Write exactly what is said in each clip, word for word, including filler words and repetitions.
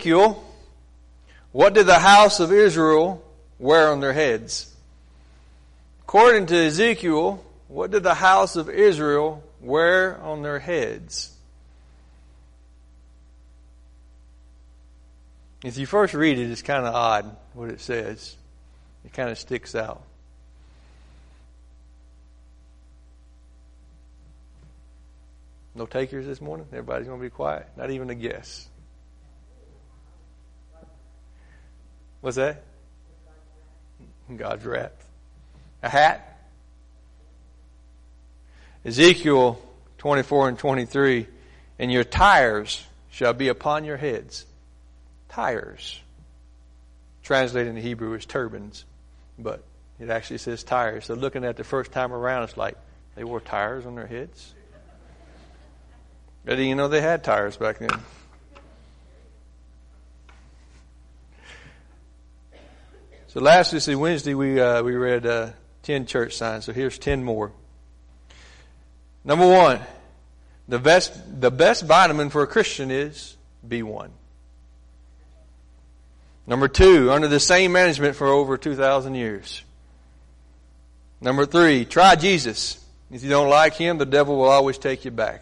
Ezekiel, what did the house of Israel wear on their heads? According to Ezekiel, what did the house of Israel wear on their heads? If you first read it, it's kind of odd what it says. It kind of sticks out. No takers this morning? Everybody's going to be quiet? Not even a guess. What's that? God's wrath. A hat? Ezekiel twenty-four and twenty-three, and your tires shall be upon your heads. Tires. Translated in Hebrew as turbans, but it actually says tires. So looking at the first time around, it's like they wore tires on their heads. But you know they had tires back then. So last Wednesday, Wednesday we uh, we read uh, ten church signs. So here's ten more. Number one, the best the best vitamin for a Christian is B one. Number two, under the same management for over two thousand years. Number three, try Jesus. If you don't like Him, the devil will always take you back.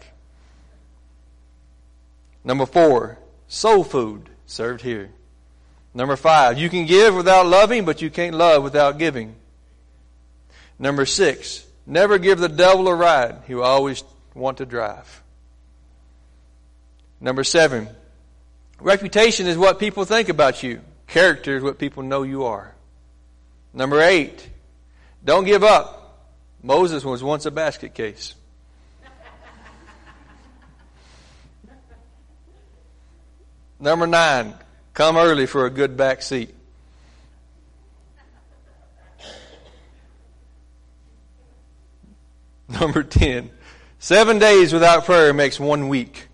Number four, soul food served here. Number five, you can give without loving, but you can't love without giving. Number six, never give the devil a ride. He will always want to drive. Number seven, reputation is what people think about you. Character is what people know you are. Number eight, don't give up. Moses was once a basket case. Number nine, come early for a good back seat. Number ten, seven days without prayer makes one week.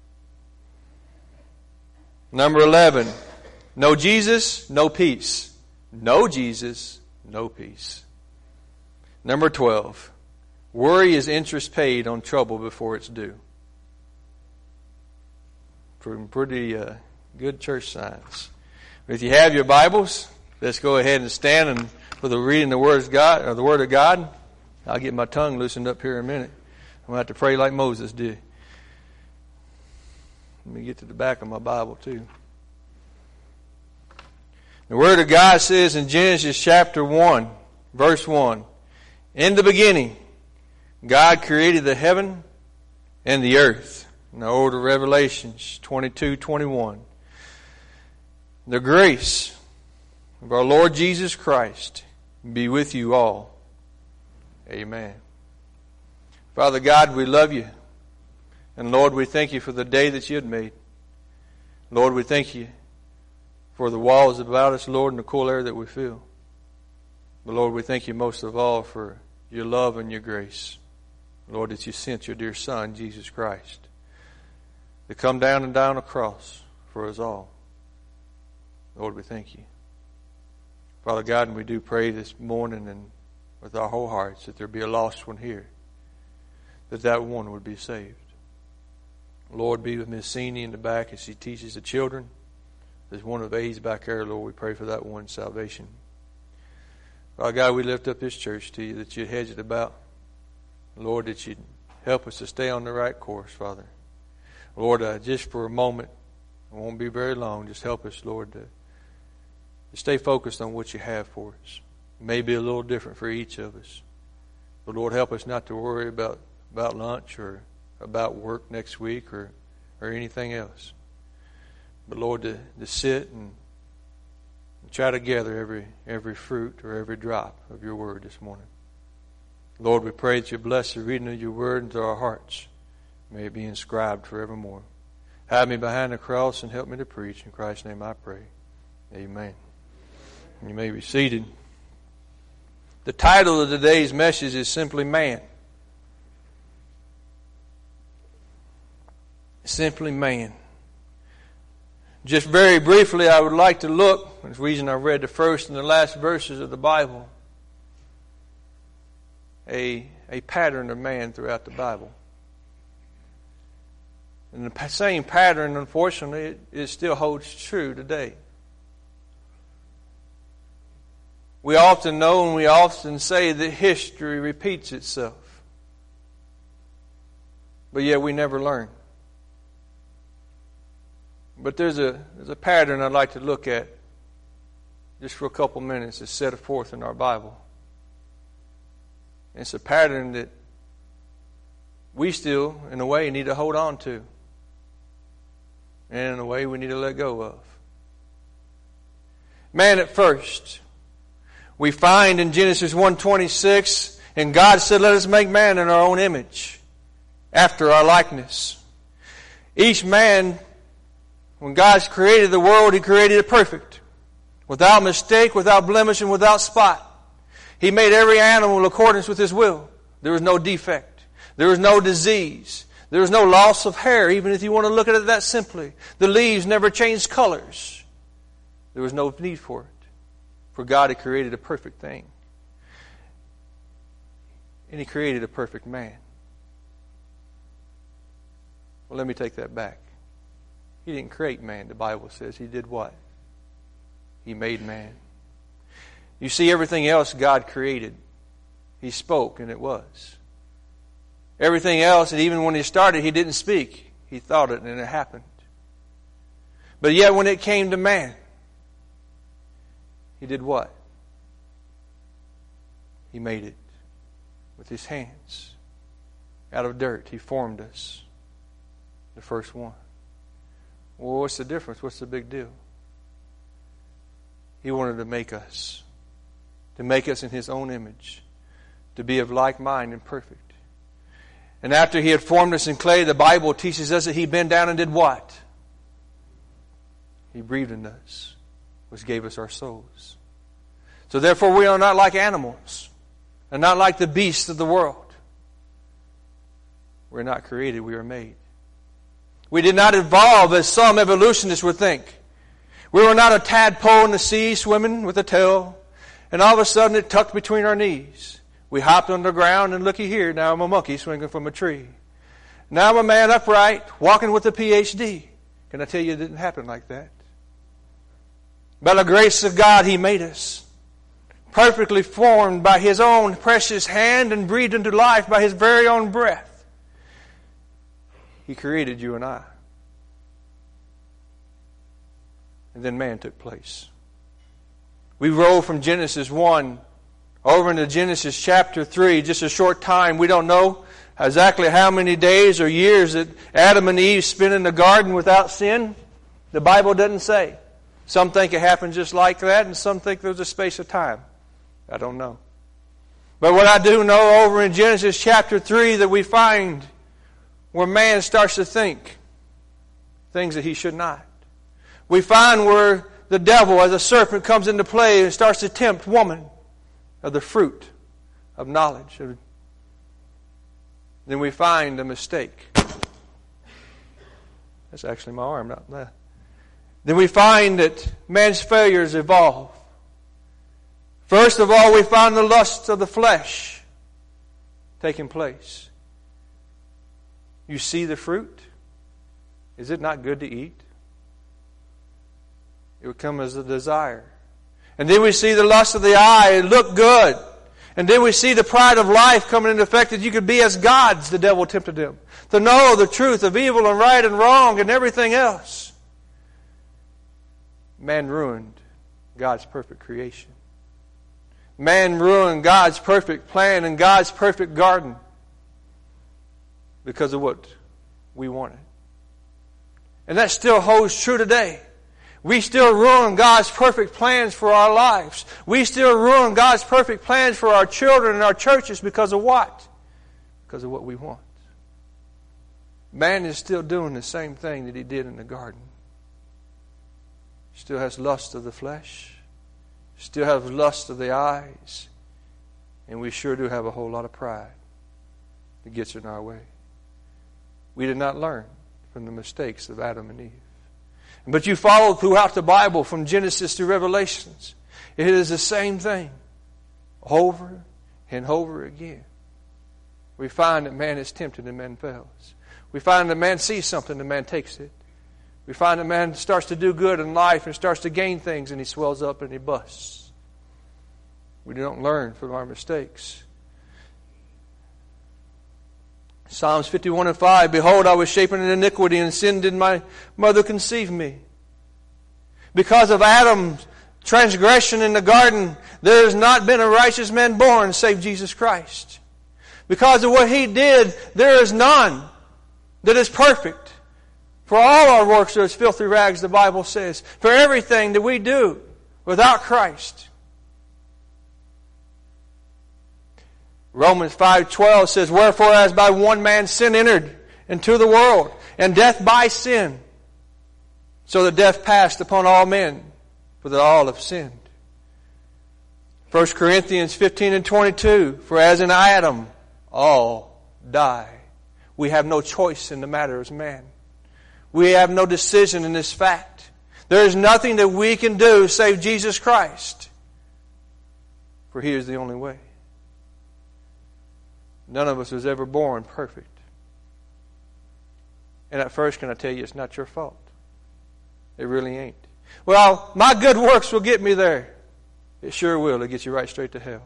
Number eleven, no Jesus, no peace. No Jesus, no peace. Number twelve, worry is interest paid on trouble before it's due. Pretty uh, good church signs. If you have your Bibles, let's go ahead and stand and for the reading the Word of God, or the Word of God. I'll get my tongue loosened up here in a minute. I'm going to have to pray like Moses did. Let me get to the back of my Bible too. The Word of God says in Genesis chapter one, verse one, in the beginning, God created the heaven and the earth. In the order of Revelations twenty-two twenty-one. The grace of our Lord Jesus Christ be with you all. Amen. Father God, we love you. And Lord, we thank you for the day that you had made. Lord, we thank you for the walls about us, Lord, and the cool air that we feel. But Lord, we thank you most of all for your love and your grace. Lord, that you sent your dear Son, Jesus Christ, to come down and die on a cross for us all. Lord, we thank you. Father God, and we do pray this morning and with our whole hearts that there be a lost one here, that that one would be saved. Lord, be with Miss Sini in the back as she teaches the children. There's one of A's back there, Lord. We pray for that one's salvation. Father God, we lift up this church to you, that you'd hedge it about. Lord, that you'd help us to stay on the right course, Father. Lord, uh, just for a moment, it won't be very long, just help us, Lord, to, to stay focused on what you have for us. It may be a little different for each of us. But Lord, help us not to worry about, about lunch or about work next week or, or anything else. But Lord, to, to sit and, and try to gather every, every fruit or every drop of your word this morning. Lord, we pray that you bless the reading of your word into our hearts. May it be inscribed forevermore. Hide me behind the cross and help me to preach. In Christ's name I pray. Amen. You may be seated. The title of today's message is simply Man. Simply Man. Just very briefly, I would like to look, the reason I read the first and the last verses of the Bible, a, a pattern of man throughout the Bible. And the same pattern, unfortunately, it, it still holds true today. We often know and we often say that history repeats itself. But yet we never learn. But there's a, there's a pattern I'd like to look at just for a couple minutes. It's set forth in our Bible. It's a pattern that we still, in a way, need to hold on to. And in a way, we need to let go of. Man at first, we find in Genesis one twenty-six, and God said, let us make man in our own image, after our likeness. Each man, when God's created the world, He created it perfect, without mistake, without blemish, and without spot. He made every animal in accordance with His will. There was no defect. There was no disease. There was no loss of hair, even if you want to look at it that simply. The leaves never changed colors. There was no need for it. For God had created a perfect thing. And He created a perfect man. Well, let me take that back. He didn't create man, the Bible says. He did what? He made man. You see, everything else God created, He spoke, and it was. Everything else, and even when He started, He didn't speak. He thought it, and it happened. But yet when it came to man, He did what? He made it with His hands. Out of dirt, He formed us. The first one. Well, what's the difference? What's the big deal? He wanted to make us. To make us in His own image. To be of like mind and perfect. And after He had formed us in clay, the Bible teaches us that He bent down and did what? He breathed in us, which gave us our souls. So therefore we are not like animals, and not like the beasts of the world. We're not created, we are made. We did not evolve as some evolutionists would think. We were not a tadpole in the sea swimming with a tail, and all of a sudden it tucked between our knees. We hopped on the ground, and looky here, now I'm a monkey swinging from a tree. Now I'm a man upright, walking with a P H D. Can I tell you it didn't happen like that? By the grace of God, He made us. Perfectly formed by His own precious hand and breathed into life by His very own breath. He created you and I. And then man took place. We roll from Genesis one over into Genesis chapter three, just a short time. We don't know exactly how many days or years that Adam and Eve spent in the garden without sin. The Bible doesn't say. Some think it happened just like that, and some think there was a space of time. I don't know. But what I do know over in Genesis chapter three that we find where man starts to think things that he should not. We find where the devil as a serpent comes into play and starts to tempt woman of the fruit of knowledge. Then we find a mistake. That's actually my arm, not that. Then we find that man's failures evolve. First of all, we find the lusts of the flesh taking place. You see the fruit? Is it not good to eat? It would come as a desire. And then we see the lust of the eye. It looked good. And then we see the pride of life coming into effect that you could be as gods, the devil tempted him. To know the truth of evil and right and wrong and everything else. Man ruined God's perfect creation. Man ruined God's perfect plan and God's perfect garden because of what we wanted. And that still holds true today. We still ruin God's perfect plans for our lives. We still ruin God's perfect plans for our children and our churches because of what? Because of what we want. Man is still doing the same thing that he did in the garden. Still has lust of the flesh. Still have lust of the eyes. And we sure do have a whole lot of pride that gets in our way. We did not learn from the mistakes of Adam and Eve. But you follow throughout the Bible from Genesis to Revelations. It is the same thing. Over and over again. We find that man is tempted and man fails. We find that man sees something, the man takes it. We find that man starts to do good in life and starts to gain things, and he swells up and he busts. We don't learn from our mistakes. Psalms fifty-one and five, Behold, I was shapen in iniquity, and sin did my mother conceive me. Because of Adam's transgression in the garden, there has not been a righteous man born save Jesus Christ. Because of what he did, there is none that is perfect. For all our works are as filthy rags, the Bible says. For everything that we do without Christ. Romans five twelve says, Wherefore as by one man sin entered into the world, and death by sin, so that death passed upon all men, for that all have sinned. First Corinthians fifteen and twenty-two, For as in Adam all die. We have no choice in the matter as man. We have no decision in this fact. There is nothing that we can do save Jesus Christ. For He is the only way. None of us was ever born perfect. And at first, can I tell you, it's not your fault. It really ain't. Well, my good works will get me there. It sure will. It'll get you right straight to hell.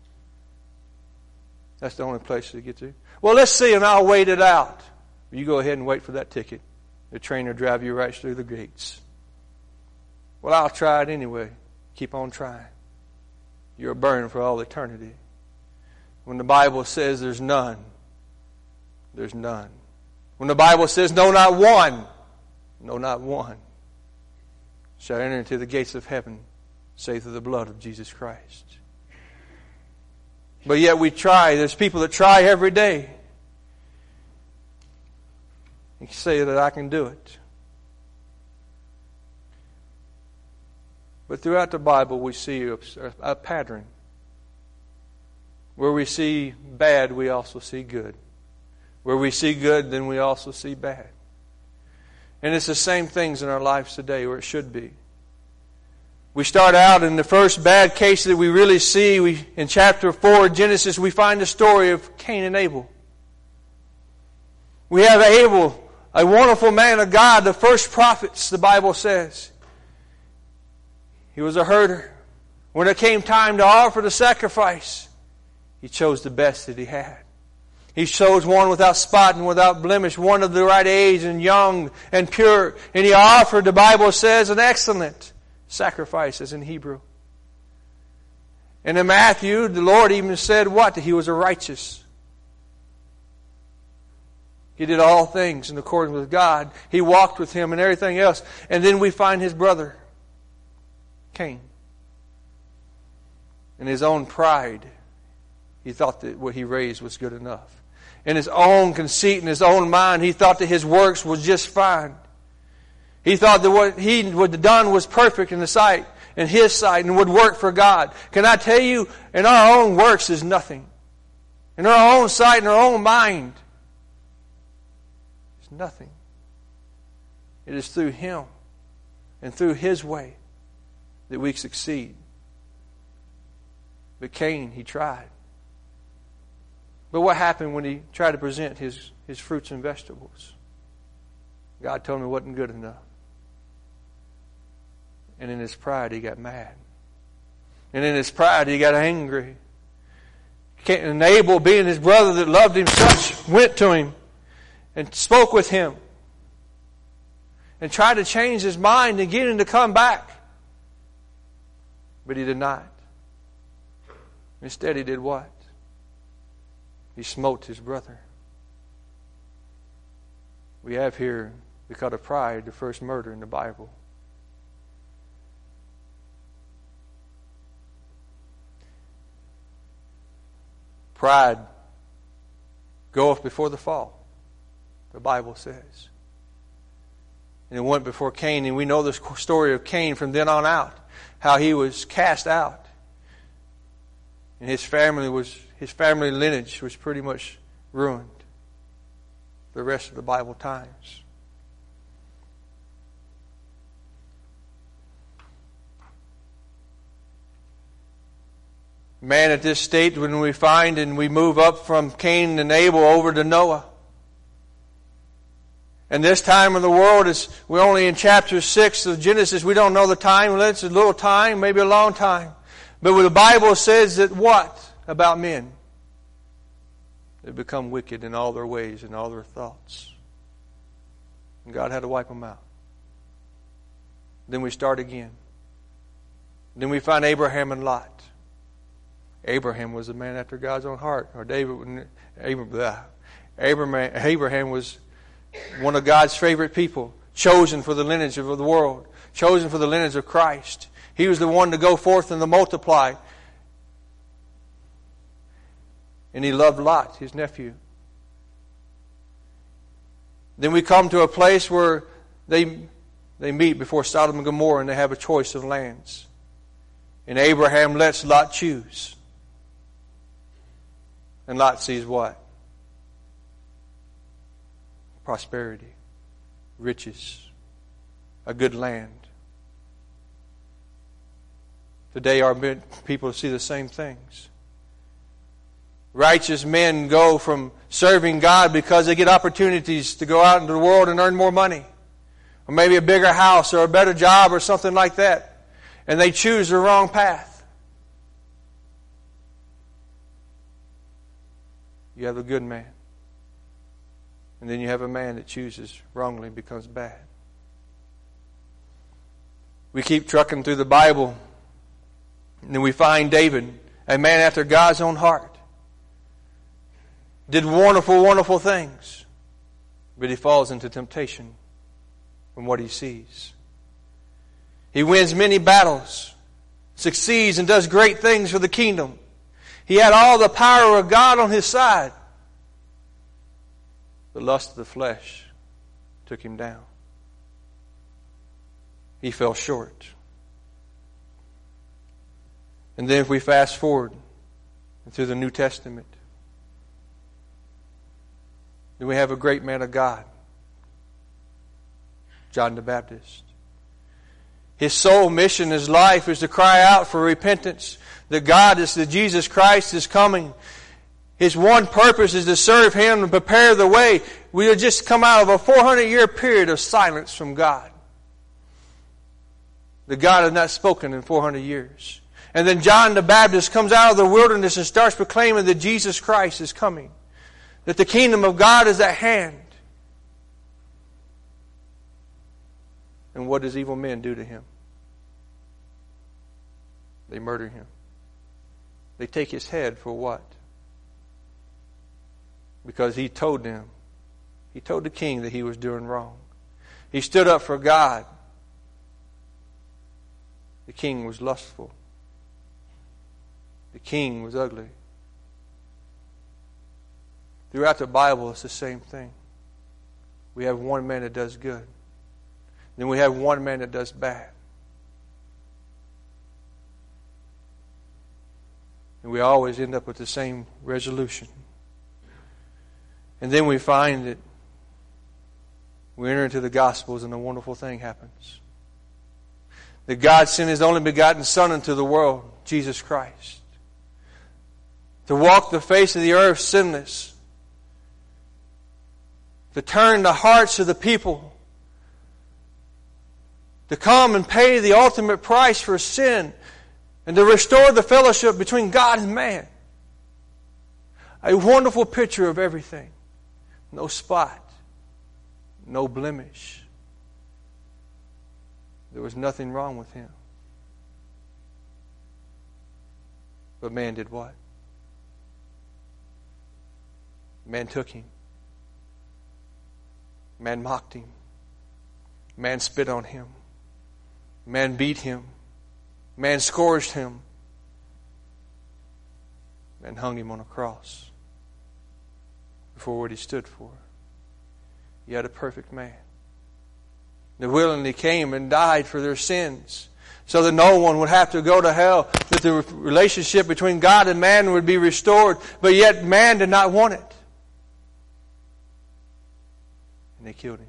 That's the only place to get to. Well, let's see, and I'll wait it out. You go ahead and wait for that ticket. The train will drive you right through the gates. Well, I'll try it anyway. Keep on trying. You're burned for all eternity. When the Bible says there's none, there's none. When the Bible says no, not one, no, not one shall enter into the gates of heaven, save through the blood of Jesus Christ. But yet we try. There's people that try every day. You can say that I can do it. But throughout the Bible we see a, a pattern. Where we see bad, we also see good. Where we see good, then we also see bad. And it's the same things in our lives today, where it should be. We start out in the first bad case that we really see. We, in chapter four of Genesis, we find the story of Cain and Abel. We have Abel, a wonderful man of God, the first prophets, the Bible says. He was a herder. When it came time to offer the sacrifice, he chose the best that he had. He chose one without spot and without blemish, one of the right age and young and pure. And he offered, the Bible says, an excellent sacrifice, as in Hebrew. And in Matthew, the Lord even said what? That he was a righteous. He did all things in accordance with God. He walked with Him and everything else. And then we find his brother, Cain. In his own pride, he thought that what he raised was good enough. In his own conceit, in his own mind, he thought that his works was just fine. He thought that what he had done was perfect in the sight, in his sight, and would work for God. Can I tell you, in our own works is nothing. In our own sight, in our own mind, it's nothing. It is through Him and through His way that we succeed. But Cain, he tried. But what happened when he tried to present his, his fruits and vegetables? God told him it wasn't good enough. And in his pride, he got mad. And in his pride, he got angry. And Abel, being his brother that loved him such, went to him and spoke with him and tried to change his mind and get him to come back. But he did not. Instead, he did what? He smote his brother. We have here, because of pride, the first murder in the Bible. Pride goeth before the fall, the Bible says. And it went before Cain, and we know the story of Cain from then on out, how he was cast out. And his family was his family lineage was pretty much ruined the rest of the Bible times. Man, at this state, when we find and we move up from Cain and Abel over to Noah, And this time of the world is, we're only in chapter six of Genesis. We don't know the time. Well, it's a little time, maybe a long time. But when the Bible says that what about men? They become wicked in all their ways and all their thoughts. And God had to wipe them out. Then we start again. Then we find Abraham and Lot. Abraham was a man after God's own heart. Or David, Abraham, Abraham, Abraham was one of God's favorite people, chosen for the lineage of the world, chosen for the lineage of Christ. He was the one to go forth and to multiply. And he loved Lot, his nephew. Then we come to a place where they, they meet before Sodom and Gomorrah, and they have a choice of lands. And Abraham lets Lot choose. And Lot sees what? Prosperity, riches, a good land. Today our people see the same things. Righteous men go from serving God because they get opportunities to go out into the world and earn more money. Or maybe a bigger house or a better job or something like that. And they choose the wrong path. You have a good man. And then you have a man that chooses wrongly and becomes bad. We keep trucking through the Bible. And then we find David, a man after God's own heart. Did wonderful, wonderful things. But he falls into temptation from what he sees. He wins many battles. Succeeds and does great things for the kingdom. He had all the power of God on his side. The lust of the flesh took him down. He fell short. And then if we fast forward through the New Testament, then we have a great man of God, John the Baptist. His sole mission, his life, is to cry out for repentance. That God is, that Jesus Christ is coming. His one purpose is to serve Him and prepare the way. We have just come out of a four hundred year period of silence from God. The God has not spoken in four hundred years. And then John the Baptist comes out of the wilderness and starts proclaiming that Jesus Christ is coming. That the kingdom of God is at hand. And what does evil men do to him? They murder him. They take his head for what? Because he told them, he told the king that he was doing wrong. He stood up for God. The king was lustful. The king was ugly. Throughout the Bible, it's the same thing. We have one man that does good. Then we have one man that does bad. And we always end up with the same resolution. And then we find that we enter into the Gospels and a wonderful thing happens. That God sent His only begotten Son into the world, Jesus Christ, to walk the face of the earth sinless, to turn the hearts of the people, to come and pay the ultimate price for sin, and to restore the fellowship between God and man. A wonderful picture of everything. No spot, no blemish. There was nothing wrong with Him. But man did what? Man took Him. Man mocked Him. Man spit on Him. Man beat Him. Man scourged Him. Man hung Him on a cross for what He stood for. Yet a perfect man that willingly came and died for their sins so that no one would have to go to hell, that the relationship between God and man would be restored, but yet man did not want it. And they killed Him.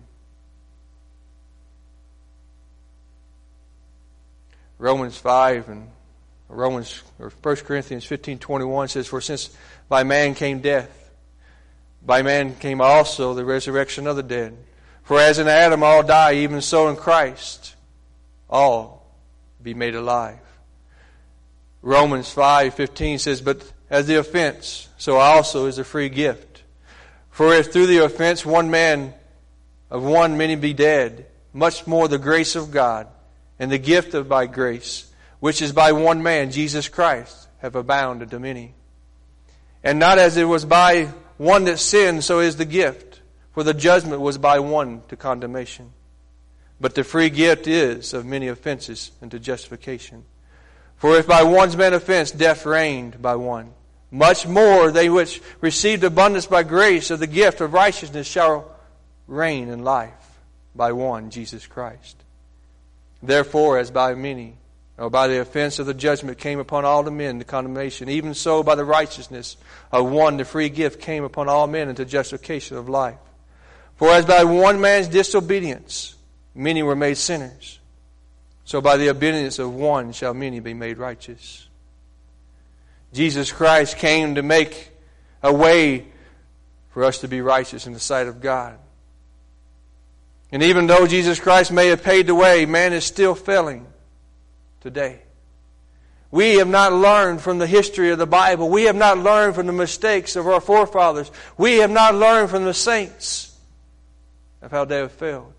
Romans five and Romans or First Corinthians fifteen twenty one says, "For since by man came death, by man came also the resurrection of the dead. For as in Adam all die, even so in Christ all be made alive. Romans five fifteen says, But as the offense, so also is the free gift. For if through the offense one man of one many be dead, much more the grace of God and the gift of by grace, which is by one man, Jesus Christ, have abounded to many. And not as it was by one that sinned, so is the gift. For the judgment was by one to condemnation. But the free gift is of many offenses unto justification. For if by one's man offense death reigned by one, much more they which received abundance by grace of the gift of righteousness shall reign in life by one, Jesus Christ. Therefore, as by many, or by the offense of the judgment came upon all the men to condemnation, even so by the righteousness of one the free gift came upon all men unto justification of life. For as by one man's disobedience many were made sinners, so by the obedience of one shall many be made righteous. Jesus Christ came to make a way for us to be righteous in the sight of God. And even though Jesus Christ may have paid the way, man is still failing today. We have not learned from the history of the Bible. We have not learned from the mistakes of our forefathers. We have not learned from the saints of how they have failed.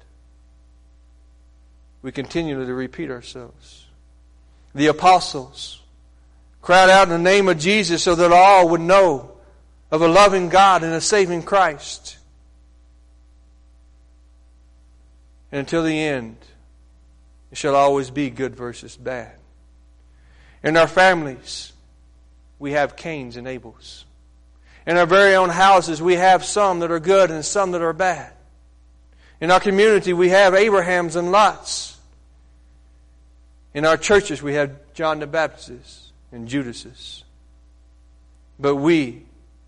We continue to repeat ourselves. The apostles cried out in the name of Jesus so that all would know of a loving God and a saving Christ. And until the end, it shall always be good versus bad. In our families, we have Cains and Abels. In our very own houses, we have some that are good and some that are bad. In our community, we have Abrahams and Lots. In our churches, we have John the Baptist and Judases. But we,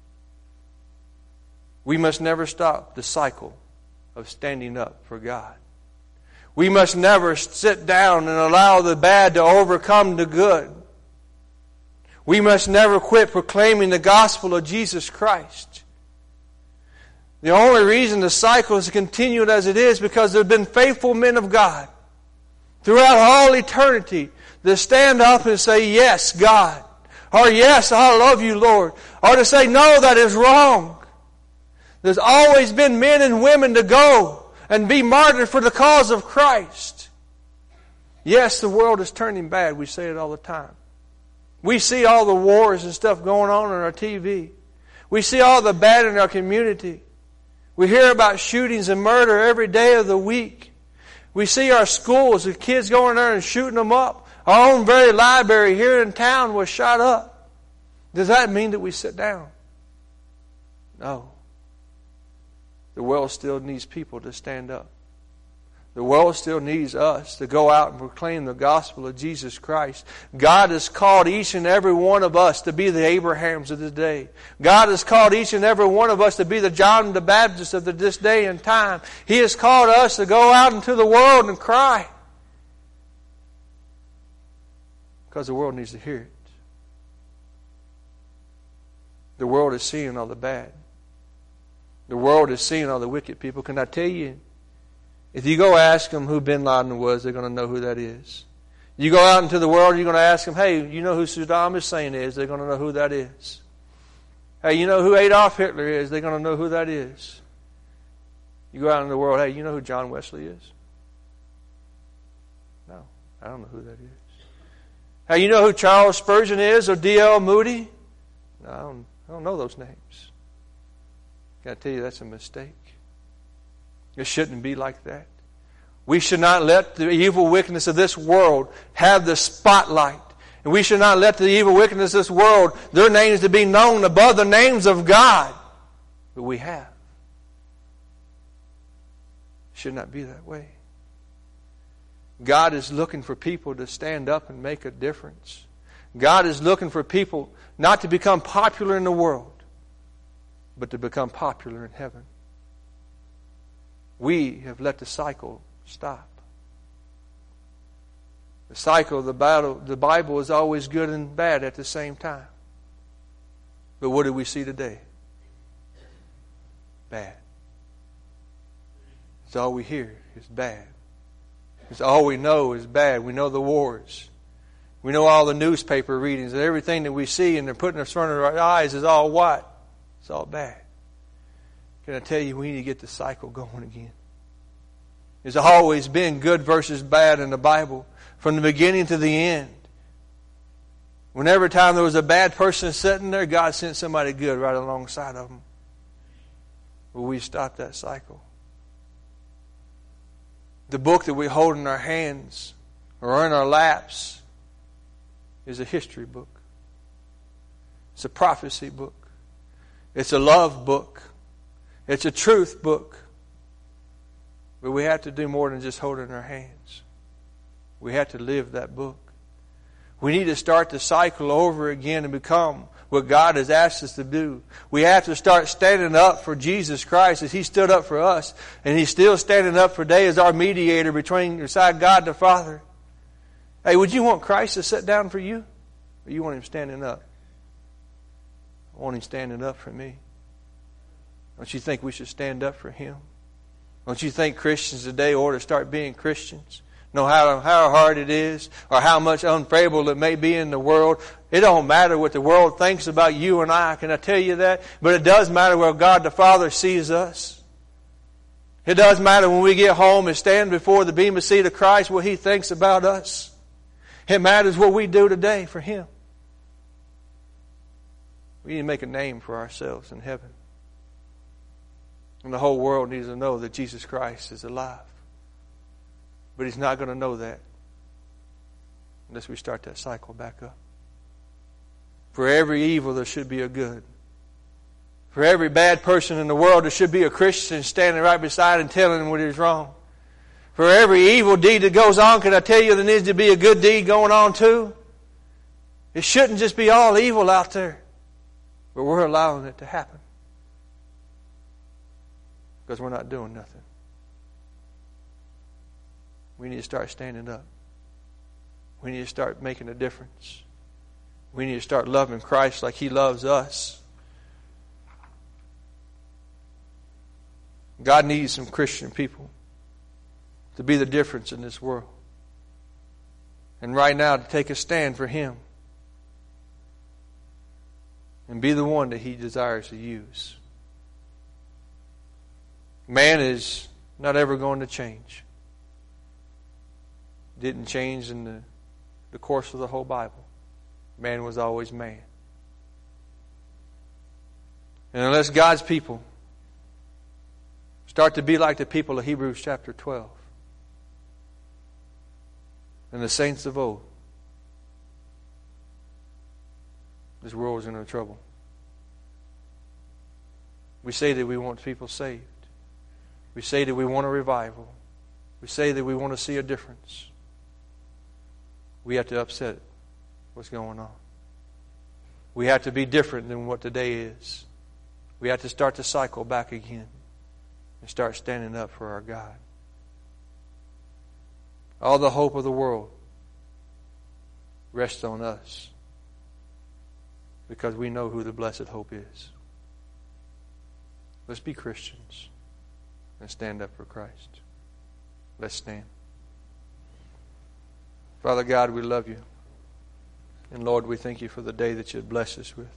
we must never stop the cycle of standing up for God. We must never sit down and allow the bad to overcome the good. We must never quit proclaiming the gospel of Jesus Christ. The only reason the cycle has continued as it is because there have been faithful men of God throughout all eternity that stand up and say, yes, God. Or yes, I love you, Lord. Or to say, no, that is wrong. There's always been men and women to go and be martyred for the cause of Christ. Yes, the world is turning bad. We say it all the time. We see all the wars and stuff going on on our T V. We see all the bad in our community. We hear about shootings and murder every day of the week. We see our schools, the kids going there and shooting them up. Our own very library here in town was shot up. Does that mean that we sit down? No. The world still needs people to stand up. The world still needs us to go out and proclaim the gospel of Jesus Christ. God has called each and every one of us to be the Abrahams of this day. God has called each and every one of us to be the John the Baptist of this day and time. He has called us to go out into the world and cry. Because the world needs to hear it. The world is seeing all the bad. The world is seeing all the wicked people. Can I tell you, if you go ask them who Bin Laden was, they're going to know who that is. You go out into the world, you're going to ask them, hey, you know who Saddam Hussein is? They're going to know who that is. Hey, you know who Adolf Hitler is? They're going to know who that is. You go out in the world, hey, you know who John Wesley is? No, I don't know who that is. Hey, you know who Charles Spurgeon is or D L Moody? No, I don't, I don't know those names. I got to tell you, that's a mistake. It shouldn't be like that. We should not let the evil wickedness of this world have the spotlight. And we should not let the evil wickedness of this world, their names to be known above the names of God. But we have. It should not be that way. God is looking for people to stand up and make a difference. God is looking for people not to become popular in the world, but to become popular in heaven. We have let the cycle stop. The cycle of the Bible, the Bible is always good and bad at the same time. But what do we see today? Bad. It's all we hear is bad. It's all we know is bad. We know the wars. We know all the newspaper readings. And everything that we see and they're putting in front of our eyes is all what? It's all bad. Can I tell you, we need to get the cycle going again. There's always been good versus bad in the Bible, from the beginning to the end. Whenever time there was a bad person sitting there, God sent somebody good right alongside of them. Will we stop that cycle? The book that we hold in our hands or in our laps is a history book. It's a prophecy book. It's a love book. It's a truth book. But we have to do more than just hold it in our hands. We have to live that book. We need to start the cycle over again and become what God has asked us to do. We have to start standing up for Jesus Christ as He stood up for us. And He's still standing up for today as our mediator between beside God the Father. Hey, would you want Christ to sit down for you? Or you want Him standing up? I want Him standing up for me. Don't you think we should stand up for Him? Don't you think Christians today ought to start being Christians? No matter how hard it is or how much unfavorable it may be in the world. It don't matter what the world thinks about you and I. Can I tell you that? But it does matter where God the Father sees us. It does matter when we get home and stand before the bema seat of Christ what He thinks about us. It matters what we do today for Him. We need to make a name for ourselves in heaven. And the whole world needs to know that Jesus Christ is alive. But He's not going to know that unless we start that cycle back up. For every evil, there should be a good. For every bad person in the world, there should be a Christian standing right beside him telling him what is wrong. For every evil deed that goes on, can I tell you there needs to be a good deed going on too? It shouldn't just be all evil out there. But we're allowing it to happen. Because we're not doing nothing. We need to start standing up. We need to start making a difference. We need to start loving Christ like He loves us. God needs some Christian people to be the difference in this world. And right now to take a stand for Him. And be the one that He desires to use. Man is not ever going to change. Didn't change in the, the course of the whole Bible. Man was always man. And unless God's people start to be like the people of Hebrews chapter twelve and the saints of old, this world is in trouble. We say that we want people saved. We say that we want a revival. We say that we want to see a difference. We have to upset what's going on. We have to be different than what today is. We have to start the cycle back again and start standing up for our God. All the hope of the world rests on us because we know who the blessed hope is. Let's be Christians and stand up for Christ. Let's stand. Father God, we love You. And Lord, we thank You for the day that You had blessed us with.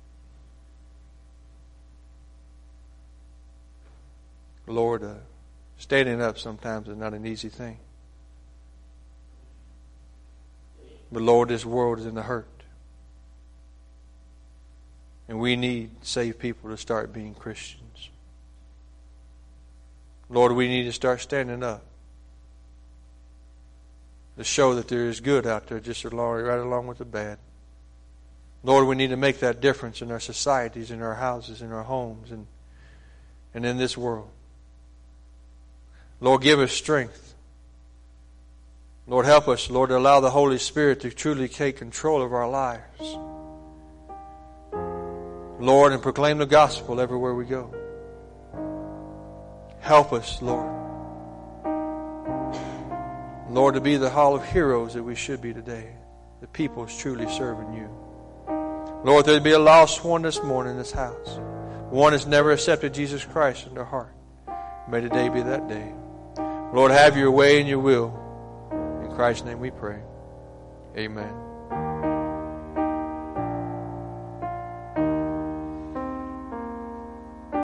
Lord, uh, standing up sometimes is not an easy thing. But Lord, this world is in the hurt. And we need saved people to start being Christians. Lord, we need to start standing up to show that there is good out there just along, right along with the bad. Lord, we need to make that difference in our societies, in our houses, in our homes, and, and in this world. Lord, give us strength. Lord, help us, Lord, to allow the Holy Spirit to truly take control of our lives. Lord, and proclaim the gospel everywhere we go. Help us, Lord. Lord, to be the hall of heroes that we should be today. The people is truly serving You. Lord, there'd be a lost one this morning in this house. One that's never accepted Jesus Christ in their heart. May today be that day. Lord, have your way and your will. In Christ's name we pray. Amen.